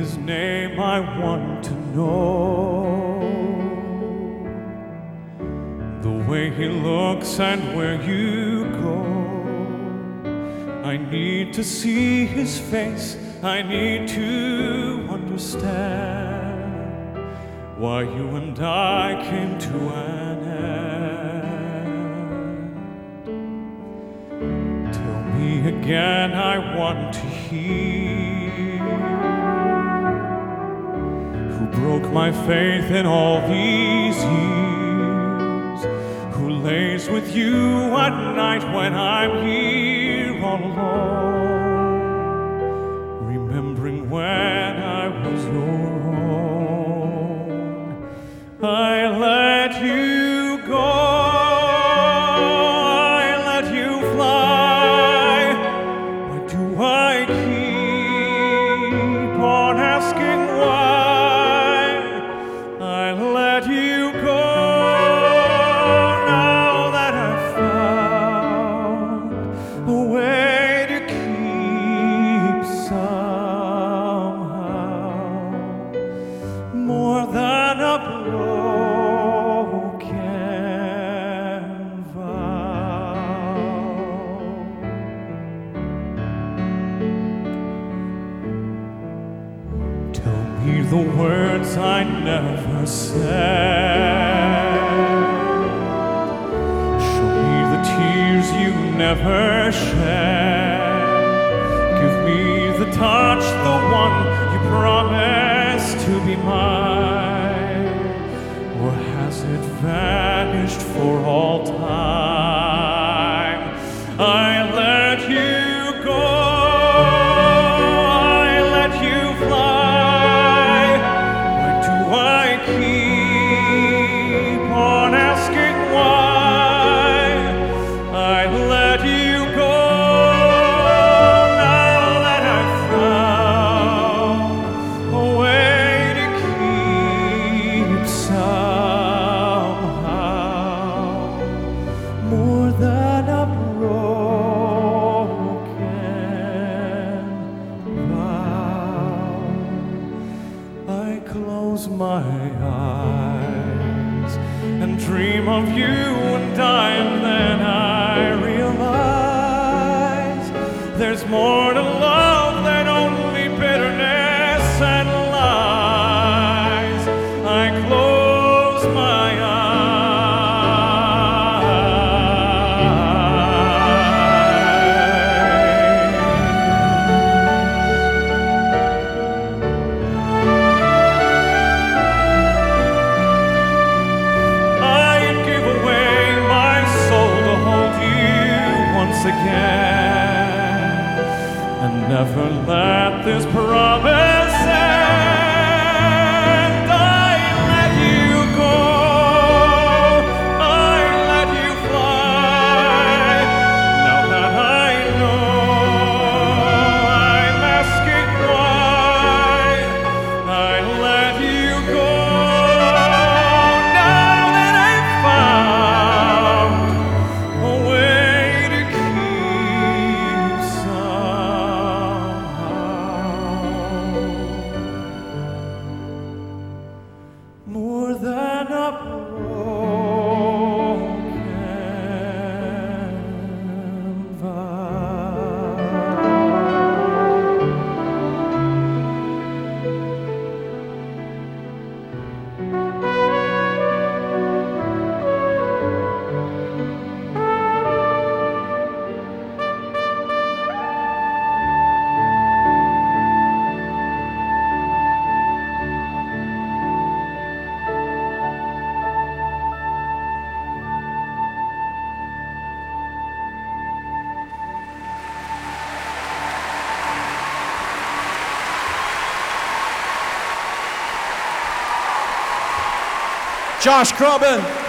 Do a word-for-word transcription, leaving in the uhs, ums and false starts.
his name I want to know, the way he looks and where you go. I need to see his face, I need to understand why you and I came to an end. Tell me again, I want to hear, who broke my faith in all these years, who lays with you at night when I'm here all alone, remembering when I was your own. I let you go, I let you fly. Why do I keep on asking why? I let you go now that I've found a way to keep somehow more than a broken vow. Tell me the words I never said, show me the tears you never shed, give me the touch, the one you promised to be mine. Or has it vanished for all time? I let you go, I let you fly. Why do I keep on asking why? I let you go now that I've found a way to keep somehow more than a broken vow. I close my eyes and dream of you and I, and then I realize there's more to love than only bitterness and lies. I close my I'd give away my soul to hold you once again, and never let this promise end. I let you go, I let you fly. Now that I know I'm asking why, I let you go now that I've found a way to keep somehow more than a broken vow. Josh Groban.